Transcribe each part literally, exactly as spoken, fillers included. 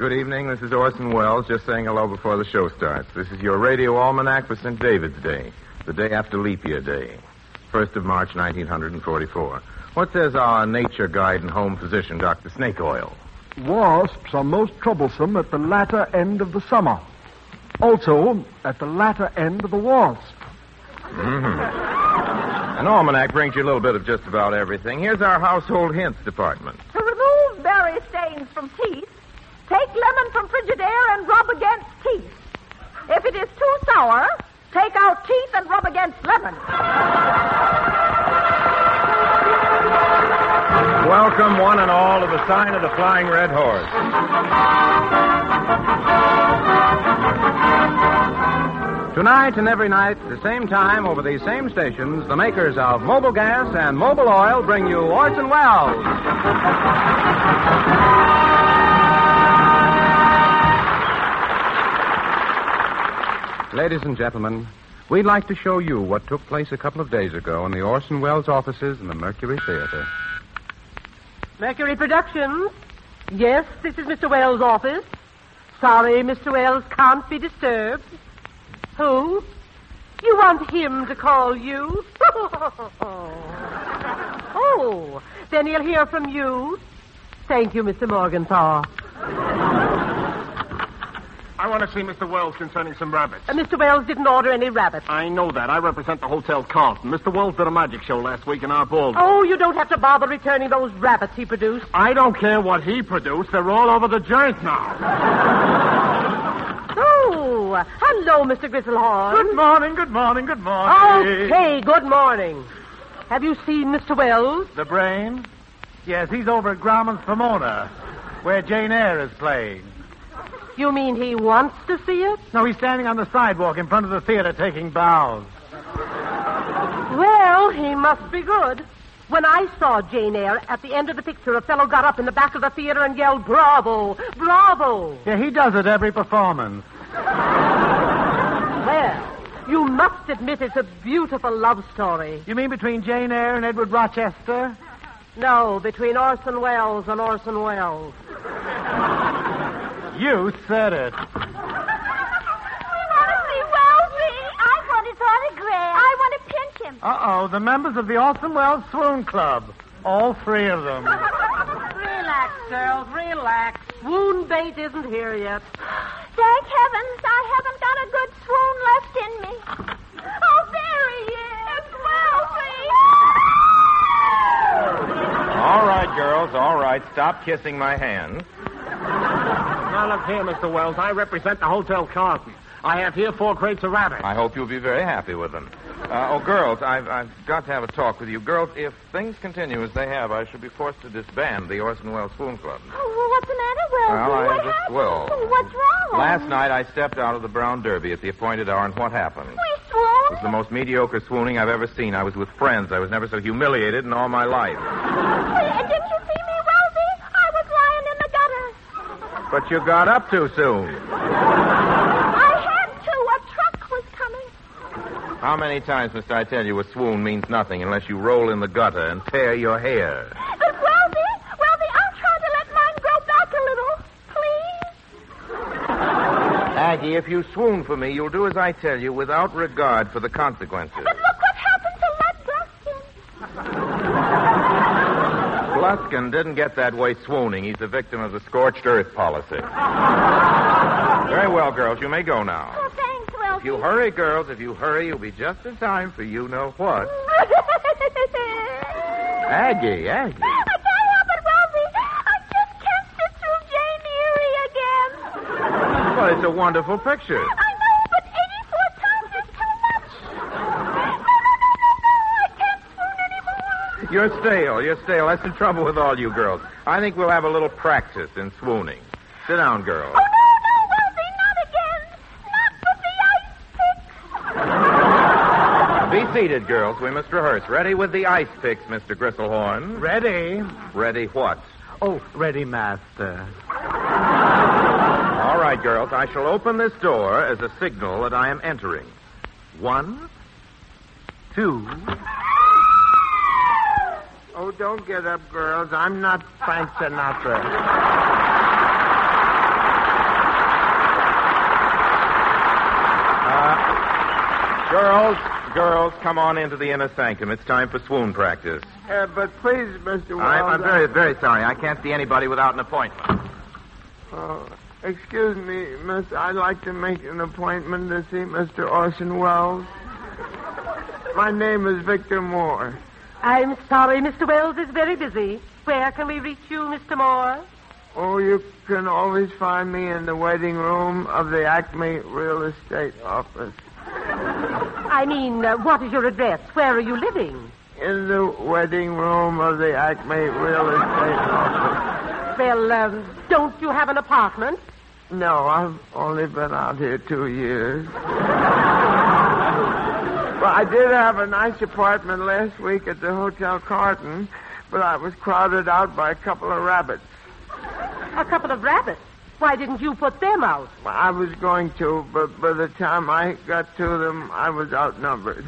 Good evening. This is Orson Welles, just saying hello before the show starts. This is your radio almanac for Saint David's Day, the day after Leap Year Day, first of March, nineteen forty-four. What says our nature guide and home physician, Doctor Snake Oil? Wasps are most troublesome at the latter end of the summer. Also, at the latter end of the wasp. Mm-hmm. An almanac brings you a little bit of just about everything. Here's our household hints department. To remove berry stains from teeth, take lemon from Frigidaire and rub against teeth. If it is too sour, take out teeth and rub against lemon. Welcome, one and all, to the sign of the Flying Red Horse. Tonight and every night, at the same time, over these same stations, the makers of Mobile Gas and Mobile Oil bring you Orson Welles. Ladies and gentlemen, we'd like to show you what took place a couple of days ago in the Orson Welles offices in the Mercury Theater. Mercury Productions. Yes, this is Mister Welles' office. Sorry, Mister Welles can't be disturbed. Who? You want him to call you? Oh, then he'll hear from you. Thank you, Mister Morgenthau. I want to see Mister Welles concerning some rabbits. Uh, Mister Welles didn't order any rabbits. I know that. I represent the Hotel Carlton. Mister Welles did a magic show last week in our ballroom. Oh, you don't have to bother returning those rabbits he produced. I don't care what he produced. They're all over the joint now. Oh, hello, Mister Grisselhorn. Good morning, good morning, good morning. Okay, good morning. Have you seen Mister Welles? The brain? Yes, he's over at Grauman's Pomona, where Jane Eyre is playing. You mean he wants to see it? No, he's standing on the sidewalk in front of the theater taking bows. Well, he must be good. When I saw Jane Eyre, at the end of the picture, a fellow got up in the back of the theater and yelled, "Bravo! Bravo!" Yeah, he does it every performance. Well, you must admit it's a beautiful love story. You mean between Jane Eyre and Edward Rochester? No, between Orson Welles and Orson Welles. You said it. We want to see Wellsy. I want his autograph. I want to pinch him. Uh-oh, the members of the Orson Welles Swoon Club. All three of them. Relax, girls, relax. Swoon bait isn't here yet. Thank heavens, I haven't got a good swoon left in me. Oh, there he is. Wellsy. All right, girls, all right. Stop kissing my hand. Now, look here, Mister Welles. I represent the Hotel Carlton. I have here four crates of rabbits. I hope you'll be very happy with them. Uh, oh, girls, I've, I've got to have a talk with you. Girls, if things continue as they have, I shall be forced to disband the Orson Welles Swoon Club. Oh, what's the matter, Wellsy? Well, I what just happened? will. What's wrong? Last night, I stepped out of the Brown Derby at the appointed hour, and what happened? We It swooned? was the most mediocre swooning I've ever seen. I was with friends. I was never so humiliated in all my life. Well, didn't you see me, Wellsy? I was lying in the gutter. But you got up too soon. I had to. A truck was coming. How many times must I tell you a swoon means nothing unless you roll in the gutter and tear your hair? But, Wellsy, Wellsy, I'm trying to let mine grow back a little. Please? Aggie, if you swoon for me, you'll do as I tell you without regard for the consequences. But look what happened to Lud Gluskin. Gluskin didn't get that way swooning. He's the victim of the scorched earth policy. Very well, girls, you may go now. Oh, thanks, Wellsy. If you hurry, girls, if you hurry, you'll be just in time for you know what. Aggie, Aggie. I can't help it, Wellsy. I just can't sit through Jane Eyre again. Well, it's a wonderful picture. I know, but eighty-four times is too much. No, no, no, no, no, I can't swoon anymore. You're stale, you're stale. That's the trouble with all you girls. I think we'll have a little practice in swooning. Sit down, girls. Oh, no, no, Wellsy, not again. Not with the ice picks. Be seated, girls. We must rehearse. Ready with the ice picks, Mister Grisselhorn. Ready? Ready what? Oh, ready, master. All right, girls. I shall open this door as a signal that I am entering. One, two. Oh, don't get up, girls. I'm not Frank Sinatra. Girls, girls, come on into the inner sanctum. It's time for swoon practice. Uh, but please, Mister Wells... I'm, I'm very, very sorry. I can't see anybody without an appointment. Oh, excuse me, miss. I'd like to make an appointment to see Mister Orson Welles. My name is Victor Moore. I'm sorry, Mister Wells is very busy. Where can we reach you, Mister Moore? Oh, you can always find me in the waiting room of the Acme Real Estate Office. I mean, uh, what is your address? Where are you living? In the waiting room of the Acme Real Estate Office. Well, um, don't you have an apartment? No, I've only been out here two years. Well, I did have a nice apartment last week at the Hotel Carlton, but I was crowded out by a couple of rabbits. A couple of rabbits? Why didn't you put them out? I was going to, but by the time I got to them, I was outnumbered.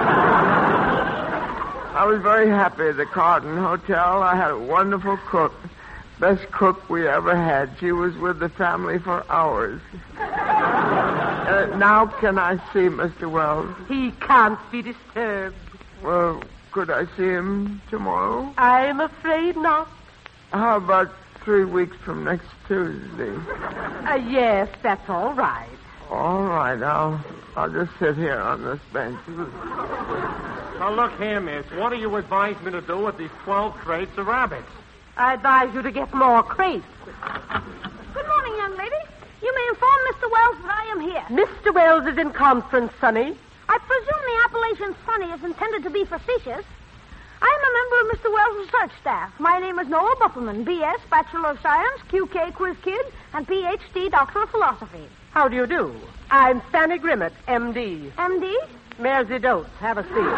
I was very happy at the Carlton Hotel. I had a wonderful cook. Best cook we ever had. She was with the family for hours. Uh, now can I see Mister Wells? He can't be disturbed. Well, could I see him tomorrow? I'm afraid not. How about three weeks from next Tuesday? Uh, yes, that's all right. All right, I'll, I'll just sit here on this bench. Now, look here, miss. What do you advise me to do with these twelve crates of rabbits? I advise you to get more crates. Good morning, young lady. You may inform Mister Wells that I am here. Mister Wells is in conference, Sonny. I presume the appellation Sonny is intended to be facetious. I'm a member of Mister Wells' research staff. My name is Noah Buppelman, B S, Bachelor of Science, Q K Quiz Kid, and P H D, Doctor of Philosophy. How do you do? I'm Fanny Grimmett, M D. M D? Mersey Dotes. Have a seat.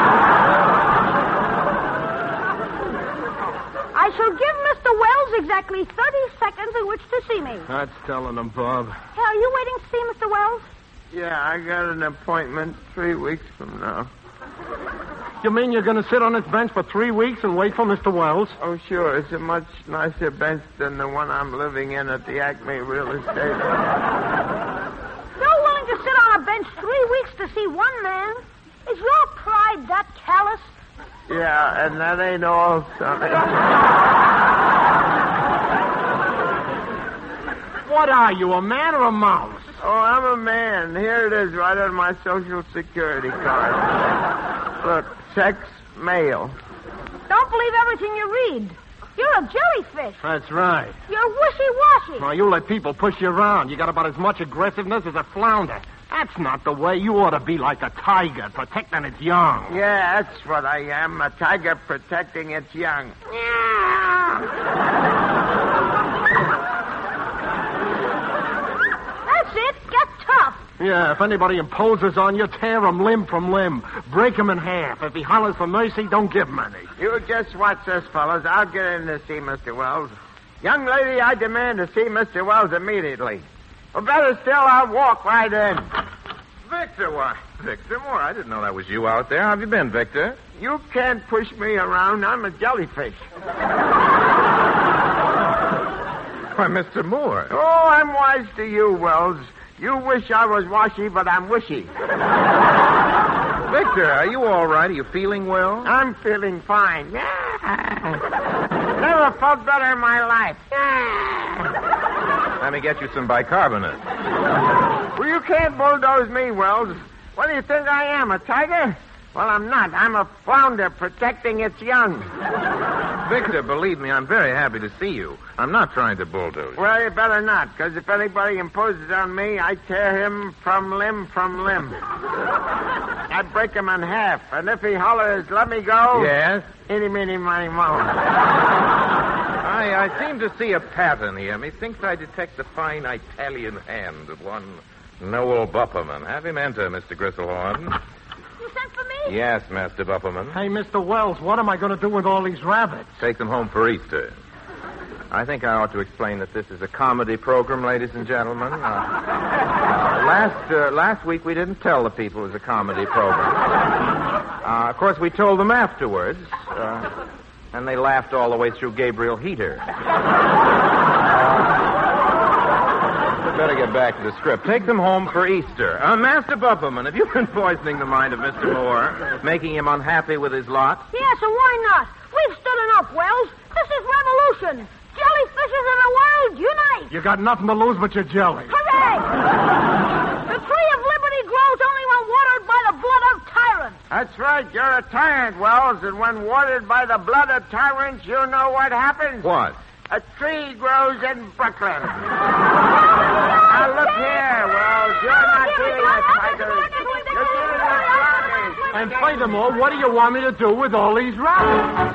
I shall give Mister Wells exactly thirty seconds in which to see me. That's telling him, Bob. Hey, are you waiting to see Mister Wells? Yeah, I got an appointment three weeks from now. You mean you're going to sit on this bench for three weeks and wait for Mister Wells? Oh, sure. It's a much nicer bench than the one I'm living in at the Acme Real Estate. You're willing to sit on a bench three weeks to see one man? Is your pride that callous? Yeah, and that ain't all, Sonny. What are you, a man or a mouse? Oh, I'm a man. Here it is, right on my Social Security card. Look, sex, male. Don't believe everything you read. You're a jellyfish. That's right. You're wishy-washy. Now, you let people push you around. You got about as much aggressiveness as a flounder. That's not the way. You ought to be like a tiger, protecting its young. Yeah, that's what I am, a tiger protecting its young. That's it. Get tough. Yeah, if anybody imposes on you, tear him limb from limb. Break him in half. If he hollers for mercy, don't give him any. You just watch this, fellas. I'll get in to see Mister Wells. Young lady, I demand to see Mister Wells immediately. Or better still, I'll walk right in. Victor, why? Victor Moore, I didn't know that was you out there. How have you been, Victor? You can't push me around. I'm a jellyfish. Why, Mister Moore. Oh, I'm wise to you, Wells. You wish I was washy, but I'm wishy. Victor, are you all right? Are you feeling well? I'm feeling fine. Never felt better in my life. Let me get you some bicarbonate. Well, you can't bulldoze me, Wells. What do you think I am, a tiger? Well, I'm not. I'm a flounder protecting its young. Victor, believe me, I'm very happy to see you. I'm not trying to bulldoze you. Well, you better not, because if anybody imposes on me, I tear him from limb from limb. I break him in half, and if he hollers, let me go... Yes? Eeny, meeny, miny, moe. I, I seem to see a pattern here. Methinks I detect the fine Italian hand of one Noel Buppelman. Have him enter, Mister Gristlehorn. You sent for me? Yes, Master Buppelman. Hey, Mister Wells, what am I going to do with all these rabbits? Take them home for Easter. I think I ought to explain that this is a comedy program, ladies and gentlemen. Uh, uh, last uh, last week we didn't tell the people it was a comedy program. Uh, of course, we told them afterwards, uh, and they laughed all the way through Gabriel Heater. Uh, we'd better get back to the script. Take them home for Easter. Uh, Master Buffleman, have you been poisoning the mind of Mister Moore, making him unhappy with his lot? Yes, and why not? We've stood enough, Wells. This is revolution. Jellyfishes in the world, unite. You got nothing to lose but your jelly. Hooray! The tree of liberty grows only when watered by the blood of tyrants. That's right. You're a tyrant, Wells, and when watered by the blood of tyrants, you know what happens? What? A tree grows in Brooklyn. Now, look here, Wells. You're not dealing with tigers. You're dealing with robbers. And furthermore, what do you want me to do with all these rabbits?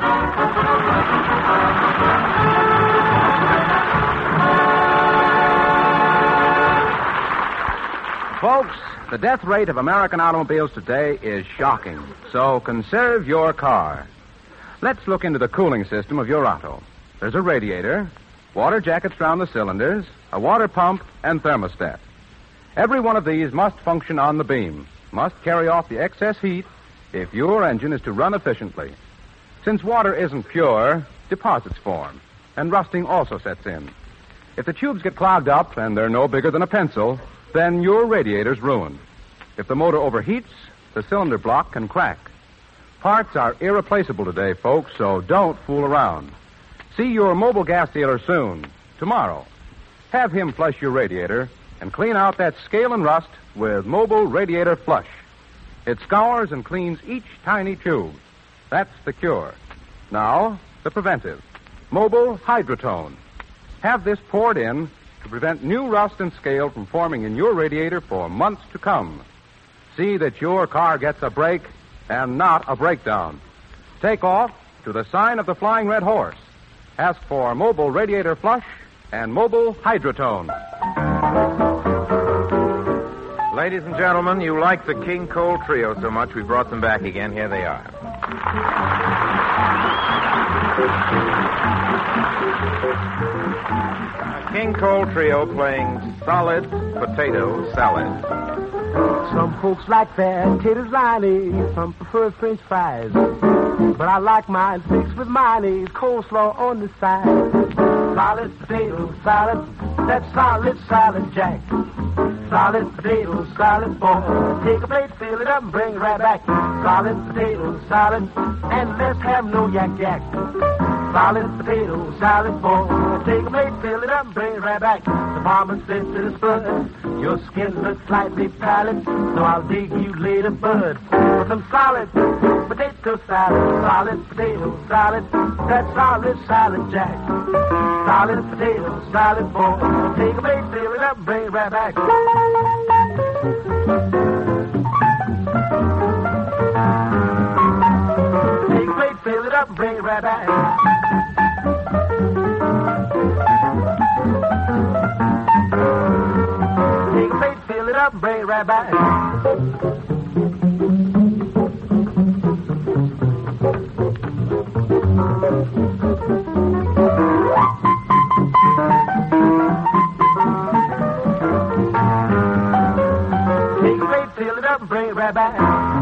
Folks, the death rate of American automobiles today is shocking. So conserve your car. Let's look into the cooling system of your auto. There's a radiator, water jackets around the cylinders, a water pump, and thermostat. Every one of these must function on the beam, must carry off the excess heat if your engine is to run efficiently. Since water isn't pure, deposits form, and rusting also sets in. If the tubes get clogged up and they're no bigger than a pencil, then your radiator's ruined. If the motor overheats, the cylinder block can crack. Parts are irreplaceable today, folks, so don't fool around. See your Mobil gas dealer soon, tomorrow. Have him flush your radiator and clean out that scale and rust with Mobil Radiator Flush. It scours and cleans each tiny tube. That's the cure. Now, the preventive. Mobil Hydrotone. Have this poured in to prevent new rust and scale from forming in your radiator for months to come. See that your car gets a break and not a breakdown. Take off to the sign of the Flying Red Horse. Ask for Mobil Radiator Flush and Mobil Hydrotone. Ladies and gentlemen, you like the King Cole Trio so much we brought them back again. Here they are. King Cole Trio playing Solid Potato Salad. Some folks like fat taters liney, some prefer French fries. But I like mine fixed with mayonnaise, coleslaw on the side. Solid potato salad, that's solid salad jack. Solid potato salad, boy. Take a plate, fill it up, and bring it right back. Solid potato salad, and let's have no yak yak. Solid potato salad, boy. Take a plate, fill it up, and bring it right back. The farmer said to the spud, your skin looks slightly pallid, so I'll dig you later, bud. For some solid potato salad, solid potato salad, that's solid salad jack. Solid potato salad, boy. Take a plate, fill it up, and bring it right back. Take a plate, fill it up, and bring it right back. Take a plate, fill it up, and bring it right back. Take a plate, fill it up, and bring it right back.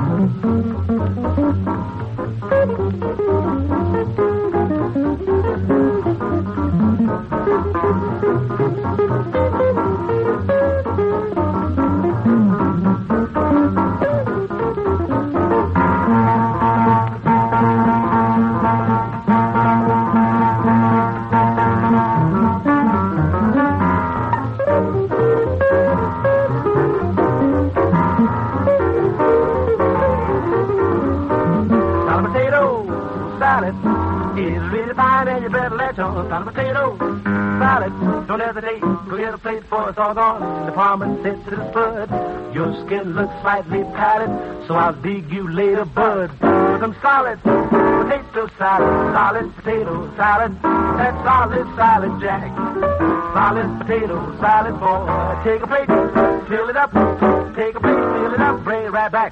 Solid potato salad, don't hesitate, go get a plate for it's all gone. The farmer said to the spud, your skin looks slightly pallid, so I'll dig you later, bud. For some solid potato salad, solid potato salad, that's solid salad jack. Solid potato salad, boy. Take a plate, fill it up, take a plate, fill it up, bring it right back.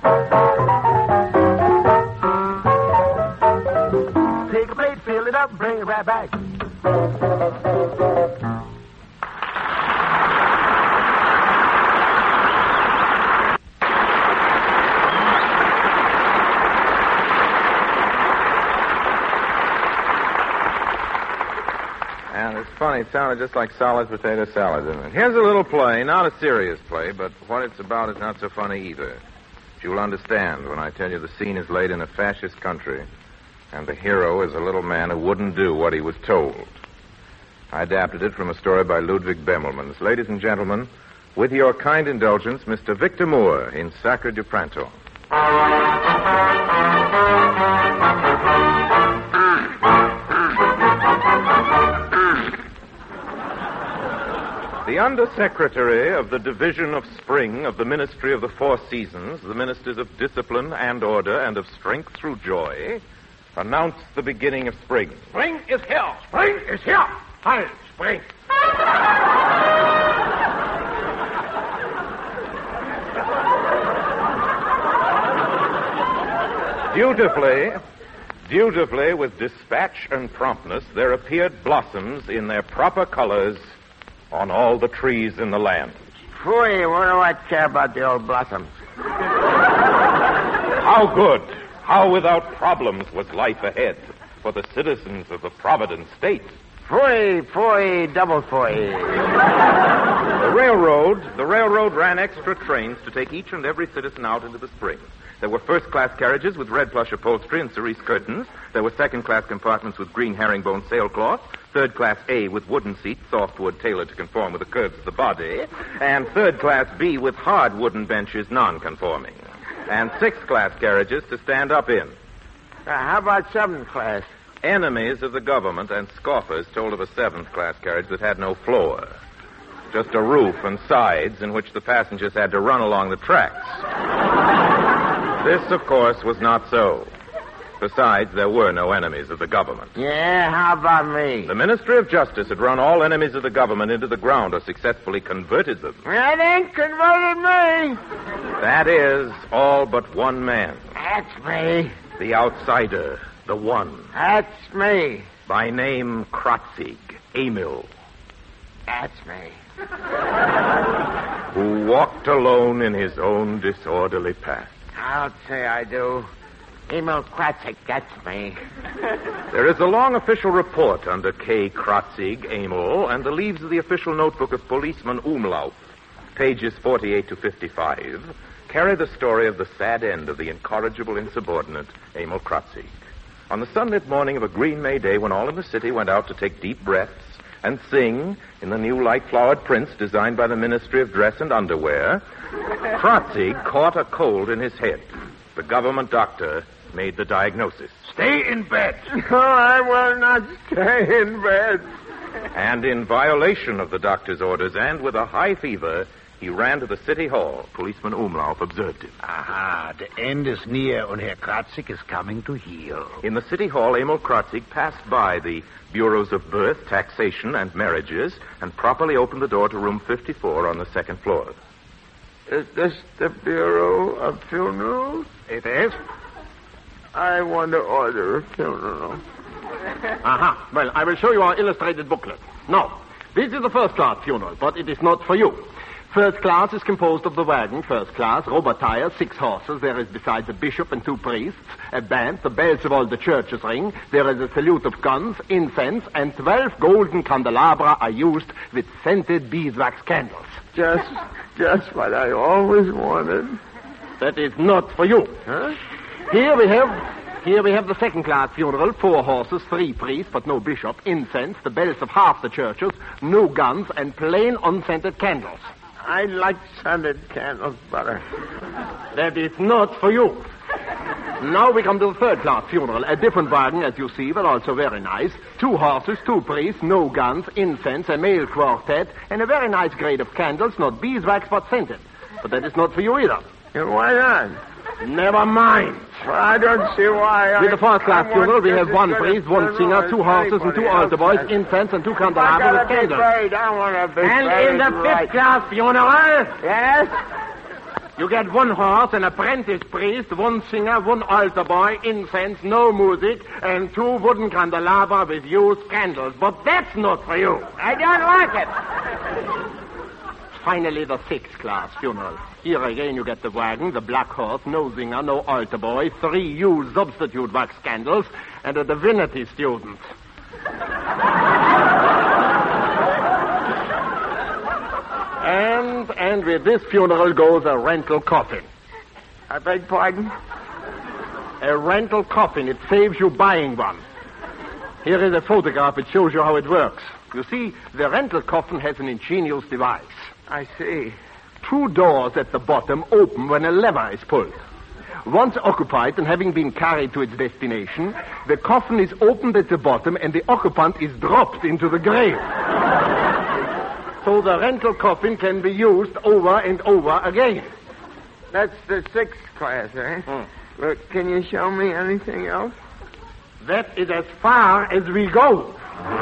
Take a plate, fill it up, bring it right back. And it's fun funny. It sounded just like solid potato salad, didn't it? Here's a little play, not a serious play, but what it's about is not so funny either. You'll understand when I tell you the scene is laid in a fascist country, and the hero is a little man who wouldn't do what he was told. I adapted it from a story by Ludwig Bemelmans. Ladies and gentlemen, with your kind indulgence, Mister Victor Moore in Sacre du Printemps. The Undersecretary of the Division of Spring of the Ministry of the Four Seasons, the Ministers of Discipline and Order and of Strength through Joy, announced the beginning of spring. Spring is here. Spring is here. Hi, spring. Dutifully, dutifully, with dispatch and promptness, there appeared blossoms in their proper colors on all the trees in the land. Phooey, what do I care about the old blossoms? How good, how without problems was life ahead for the citizens of the Providence State. Phooey, phooey, double phooey. The railroad, the railroad ran extra trains to take each and every citizen out into the spring. There were first-class carriages with red plush upholstery and cerise curtains. There were second-class compartments with green herringbone sailcloth. Third-class A with wooden seats, softwood tailored to conform with the curves of the body. And third-class B with hard wooden benches, non-conforming. And sixth-class carriages to stand up in. Uh, how about seventh class? Enemies of the government and scoffers told of a seventh-class carriage that had no floor. Just a roof and sides in which the passengers had to run along the tracks. This, of course, was not so. Besides, there were no enemies of the government. Yeah, how about me? The Ministry of Justice had run all enemies of the government into the ground or successfully converted them. That ain't converted me. That is, all but one man. That's me. The outsider, the one. That's me. By name Krotzig, Emil. That's me. Who walked alone in his own disorderly path. I'll say I do. Emil Krotzig, that's me. There is a long official report under K. Krotzig, Emil, and the leaves of the official notebook of Policeman Umlauf, pages forty-eight to fifty-five, carry the story of the sad end of the incorrigible insubordinate Emil Krotzig. On the sunlit morning of a green May day, when all in the city went out to take deep breaths and sing in the new light-flowered prints designed by the Ministry of Dress and Underwear, Krotzig caught a cold in his head. The government doctor made the diagnosis. Stay in bed. Oh, I will not stay in bed. And in violation of the doctor's orders and with a high fever, he ran to the city hall. Policeman Umlauf observed him. Aha, the end is near and Herr Krotzig is coming to heal. In the city hall, Emil Krotzig passed by the bureaus of birth, taxation, and marriages and properly opened the door to room fifty-four on the second floor. Is this the Bureau of Funerals? It is. I want to order a funeral. Aha. Well, I will show you our illustrated booklet. Now, this is the first-class funeral, but it is not for you. First class is composed of the wagon, first class, rubber tires, six horses. There is besides a bishop and two priests, a band, the bells of all the churches ring. There is a salute of guns, incense, and twelve golden candelabra are used with scented beeswax candles. Just, just what I always wanted. That is not for you. Huh? Here we have, here we have the second-class funeral. Four horses, three priests, but no bishop. Incense, the bells of half the churches, no guns, and plain unscented candles. I like scented candles better. That is not for you. Now we come to the third-class funeral. A different wagon, as you see, but also very nice. Two horses, two priests, no guns, incense, a male quartet, and a very nice grade of candles, not beeswax, but scented. But that is not for you either. And why not? Never mind. Well, I don't see why. With I, the fourth-class I funeral, we have one good priest, one singer, two horses, and two altar boys, incense, and two candelabras with candles. Buried. I want to be And buried in the right. fifth-class funeral, Yes? you get one horse, an apprentice priest, one singer, one altar boy, incense, no music, and two wooden candelabra with used candles. But that's not for you. I don't like it. Finally, the sixth-class funeral. Here again you get the wagon, the black horse, no singer, no altar boy, three used substitute wax candles, and a divinity student. with this funeral goes a rental coffin. I beg pardon? A rental coffin. It saves you buying one. Here is a photograph. It shows you how it works. You see, the rental coffin has an ingenious device. I see. Two doors at the bottom open when a lever is pulled. Once occupied and having been carried to its destination, the coffin is opened at the bottom and the occupant is dropped into the grave. So the rental coffin can be used over and over again. That's the sixth class, eh? Hmm. But can you show me anything else? That is as far as we go.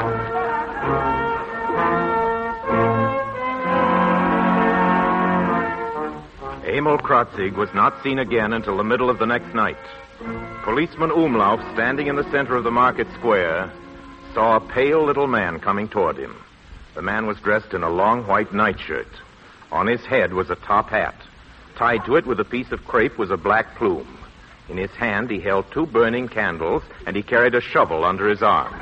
Emil Kratzig was not seen again until the middle of the next night. Policeman Umlauf, standing in the center of the market square, saw a pale little man coming toward him. The man was dressed in a long white nightshirt. On his head was a top hat. Tied to it with a piece of crepe was a black plume. In his hand, he held two burning candles, and he carried a shovel under his arm.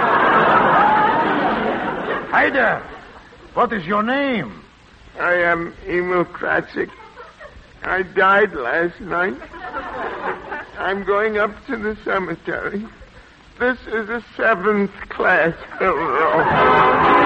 Hi there. What is your name? I am Emil Kratzig. I died last night. I'm going up to the cemetery. This is a seventh class funeral.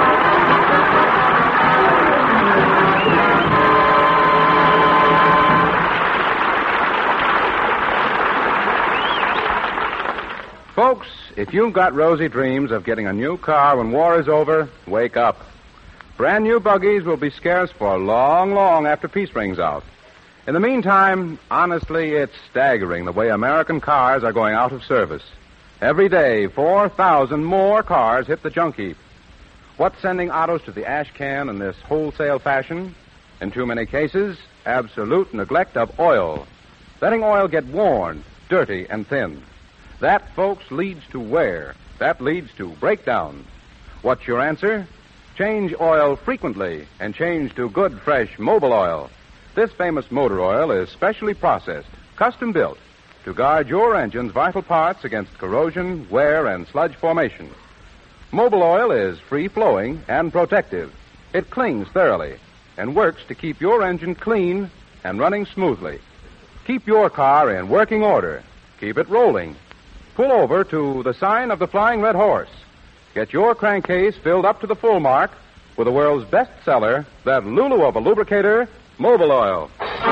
Folks, if you've got rosy dreams of getting a new car when war is over, wake up. Brand new buggies will be scarce for long, long after peace rings out. In the meantime, honestly, it's staggering the way American cars are going out of service. Every day, four thousand more cars hit the junk heap. What's sending autos to the ash can in this wholesale fashion? In too many cases, absolute neglect of oil. Letting oil get worn, dirty, and thin. That, folks, leads to wear. That leads to breakdown. What's your answer? Change oil frequently and change to good, fresh Mobil oil. This famous motor oil is specially processed, custom built, to guard your engine's vital parts against corrosion, wear, and sludge formation. Mobil oil is free-flowing and protective. It clings thoroughly and works to keep your engine clean and running smoothly. Keep your car in working order. Keep it rolling. Pull over to the sign of the Flying Red Horse. Get your crankcase filled up to the full mark with the world's best seller, that Lulu of a lubricator, Mobil oil.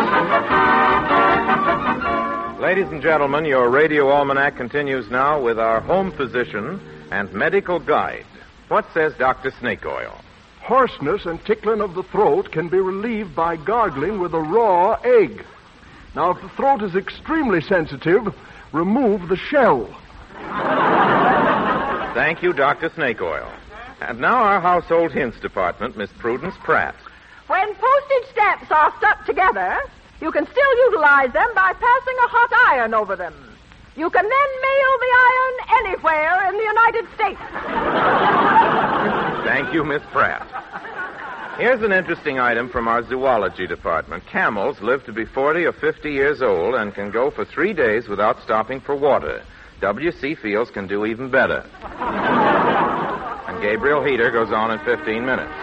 Ladies and gentlemen, your radio almanac continues now with our home physician and medical guide. What says Doctor Snake Oil? Hoarseness and tickling of the throat can be relieved by gargling with a raw egg. Now, if the throat is extremely sensitive, remove the shell. Thank you, Doctor Snake Oil. And now our household hints department, Miss Prudence Pratt. When postage stamps are stuck together, you can still utilize them by passing a hot iron over them. You can then mail the iron anywhere in the United States. Thank you, Miss Pratt. Here's an interesting item from our zoology department. Camels live to be forty or fifty years old and can go for three days without stopping for water. W C feels can do even better. And Gabriel Heater goes on in fifteen minutes.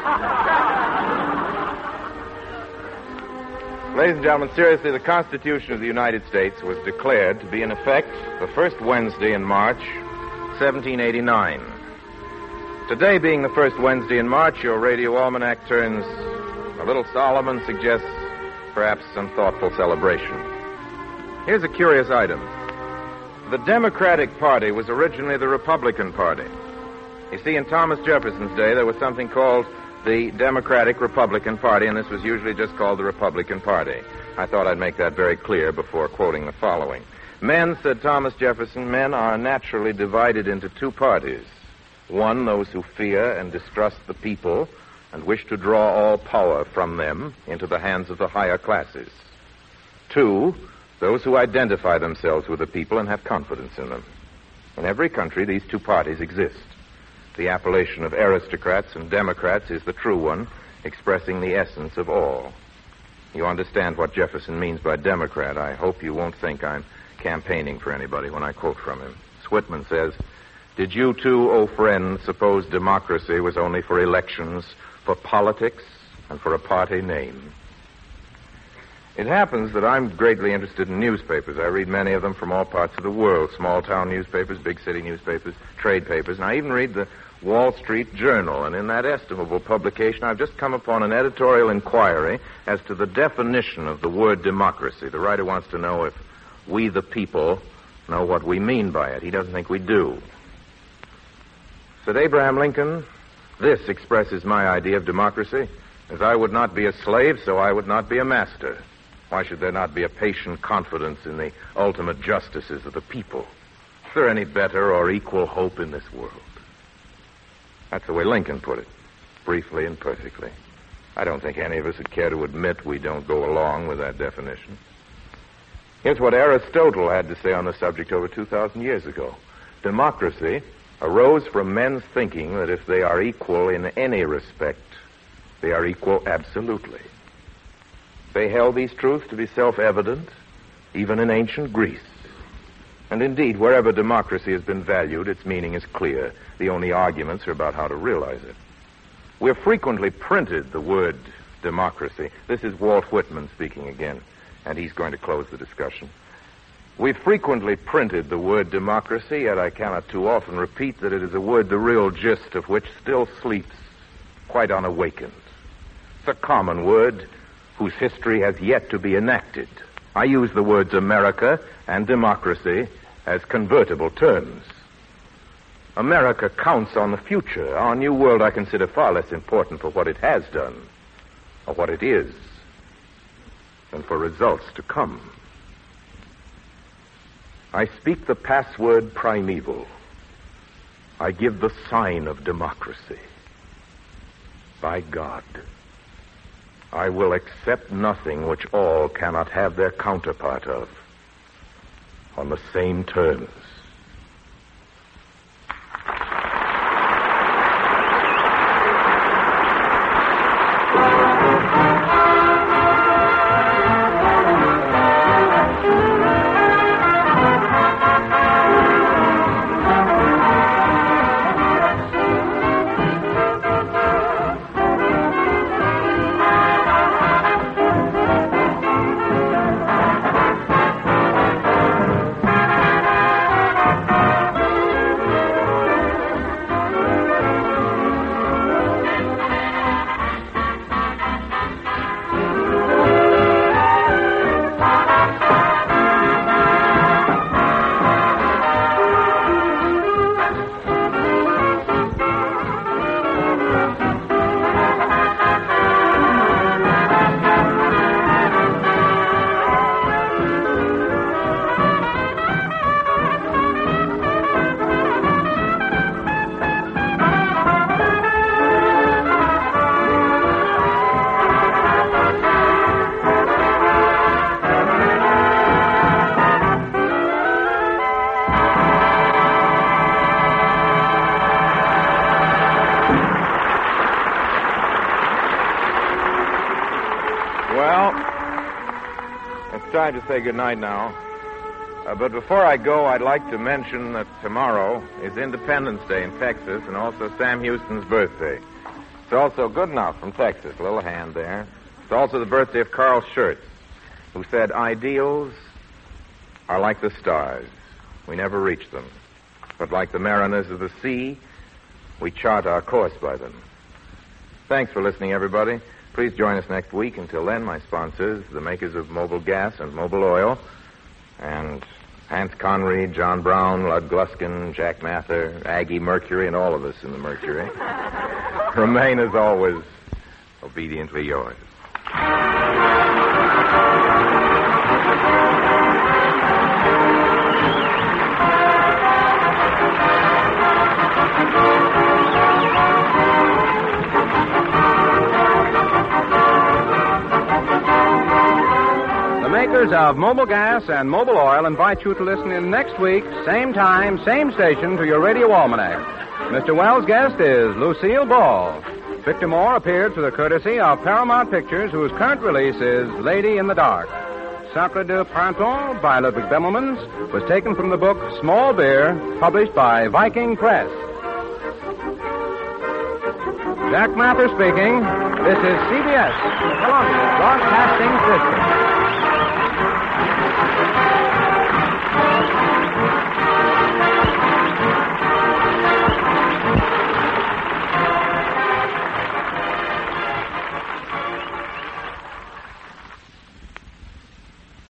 Ladies and gentlemen, seriously, the Constitution of the United States was declared to be in effect the first Wednesday in March, seventeen eighty-nine. Today being the first Wednesday in March, your radio almanac turns a little solemn and suggests perhaps some thoughtful celebration. Here's a curious item. The Democratic Party was originally the Republican Party. You see, in Thomas Jefferson's day, there was something called the Democratic Republican Party, and this was usually just called the Republican Party. I thought I'd make that very clear before quoting the following. Men, said Thomas Jefferson, men are naturally divided into two parties. One, those who fear and distrust the people and wish to draw all power from them into the hands of the higher classes. Two, those who identify themselves with the people and have confidence in them. In every country, these two parties exist. The appellation of aristocrats and Democrats is the true one, expressing the essence of all. You understand what Jefferson means by Democrat. I hope you won't think I'm campaigning for anybody when I quote from him. Switman says, "Did you too, O friends, suppose democracy was only for elections, for politics, and for a party name? It happens that I'm greatly interested in newspapers. I read many of them from all parts of the world. Small-town newspapers, big-city newspapers, trade papers, and I even read the Wall Street Journal. And in that estimable publication, I've just come upon an editorial inquiry as to the definition of the word democracy. The writer wants to know if we, the people, know what we mean by it. He doesn't think we do. Said Abraham Lincoln, "This expresses my idea of democracy. As I would not be a slave, so I would not be a master. Why should there not be a patient confidence in the ultimate justices of the people? Is there any better or equal hope in this world?" That's the way Lincoln put it, briefly and perfectly. I don't think any of us would care to admit we don't go along with that definition. Here's what Aristotle had to say on the subject over two thousand years ago. Democracy arose from men's thinking that if they are equal in any respect, they are equal absolutely. They held these truths to be self-evident, even in ancient Greece. And indeed, wherever democracy has been valued, its meaning is clear. The only arguments are about how to realize it. We've frequently printed the word democracy. This is Walt Whitman speaking again, and he's going to close the discussion. We've frequently printed the word democracy, yet I cannot too often repeat that it is a word the real gist of which still sleeps quite unawakened. It's a common word whose history has yet to be enacted. I use the words America and democracy as convertible terms. America counts on the future. Our new world I consider far less important for what it has done, or what it is, than for results to come. I speak the password primeval. I give the sign of democracy. By God, I will accept nothing which all cannot have their counterpart of on the same terms. Time to say goodnight now. Uh, but before I go, I'd like to mention that tomorrow is Independence Day in Texas and also Sam Houston's birthday. It's also good enough from Texas, a little hand there. It's also the birthday of Carl Schurz, who said, "Ideals are like the stars. We never reach them. But like the mariners of the sea, we chart our course by them." Thanks for listening, everybody. Please join us next week. Until then, my sponsors, the makers of Mobil Gas and Mobil Oil, and Hans Conried, John Brown, Lud Gluskin, Jack Mather, Aggie Mercury, and all of us in the Mercury, remain, as always, obediently yours. Makers of Mobil Gas and Mobil Oil invite you to listen in next week, same time, same station, to your Radio Almanac. Mister Wells' guest is Lucille Ball. Victor Moore appeared through the courtesy of Paramount Pictures, whose current release is Lady in the Dark. Sacre de Printemps by Ludwig Bemelmans was taken from the book Small Beer, published by Viking Press. Jack Mather speaking. This is C B S, the Columbia Broadcasting System.